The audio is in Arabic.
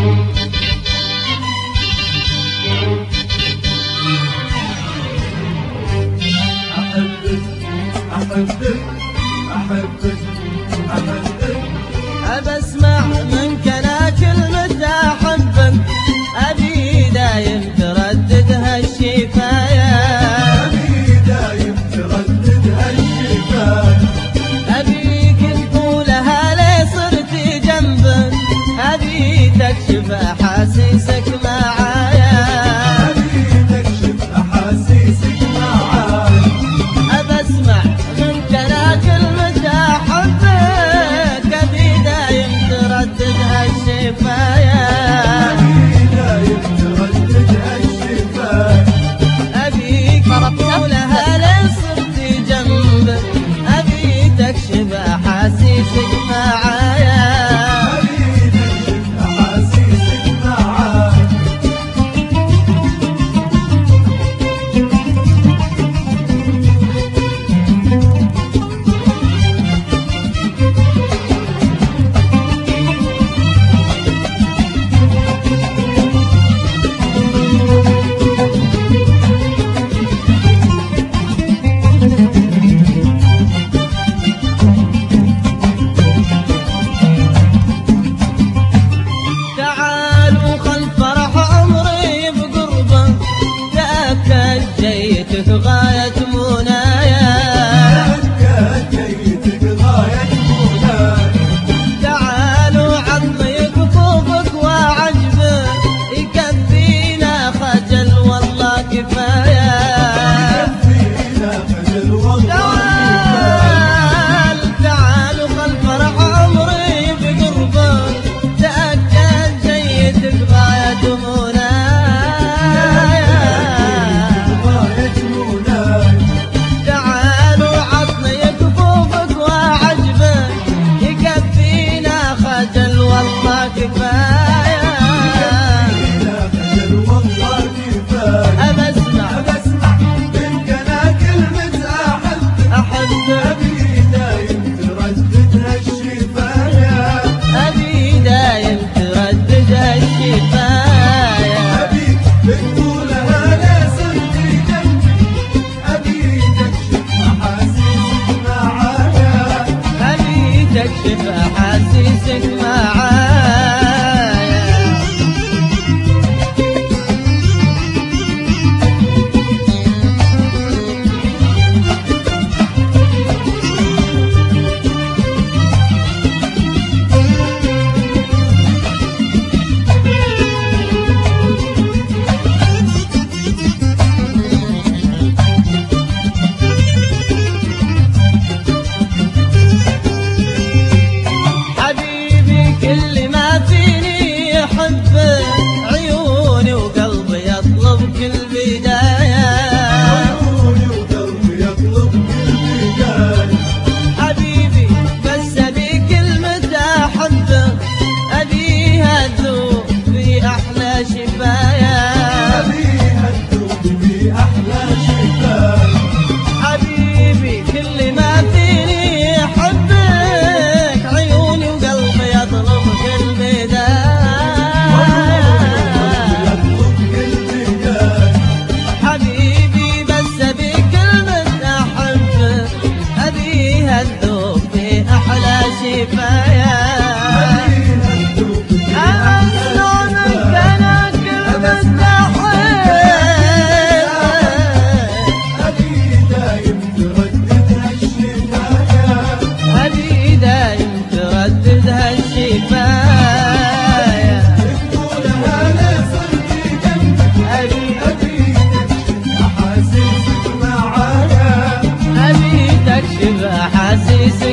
أبى أسمع منك أنا كلمة أحبك، أبي دايم تردد هالشفاية، أبي دايم تردد هالشفاية، أبيك تقولها لي صرت جنبك، أبي تكشف أحاسيسك معايا، أبي تكشف أحاسيسك معايا. أبى أسمع منك أنا كلمة أحبك، أبي دايم تردد هالشفاية، أبي دايم تردد هالشفاية، أبيك تقولها لي صرت جنبك، أبي تكشف أحاسيسك معايا، أبي تكشف أحاسيسك معايا. تعالوا خل فرح عمري بقربك، تأكد جيتك غاية منايا، تأكد جيتك غاية منايا. تعالوا عظمي كفوفك وعجبك، يكفينا خجل والله كفاية، يكفينا خجل والله كفاية. تعالوا خل فرح عمري بقربك، تأكد جيتك غاية منايا، غاية منايا. تعالوا عطني كفوفك وعجبك، يكفينا خجل والله كفاية، يكفينا خجل والله كفاية. أبى أسمع أبى أسمع منك أنا كلمة أحبك، أحبك، أبي دايم تردد هالشفاية، أبي دايم تردد هالشفاية، أبيك تقولها لا صرت جنبي، أبي تكشف أحاسيسك معايا. أبي تكشف أحاسيسك معايا. حبيبي كل ما فيني يحبك، عيوني وقلبي يطلب كل بداية، عيوني وقلبي يطلب كل بداية. حبيبي بس أبي كلمة أحبك، أبيها تذوب في أحلى شفاية، أبيها تذوب في أحلى شفاية. حبيبي كل ما فيني يحبك، عيوني وقلبي يطلب كل بداية، يطلب كل بداية. حبيبي بس أبي كلمة أحبك، أبيها تذوب في أحلى شفاية، أبيها تذوب في أنا أحلى شلونك شفاية. أنا كلمة أحبك، أبي دايم تردد هالشفاية، أبي دايم تردد هالشفاية، تقولها لا صرت جنبك، أبي أبي تكشف أحاسيسك معايا. أبي تكشف أحاسيسك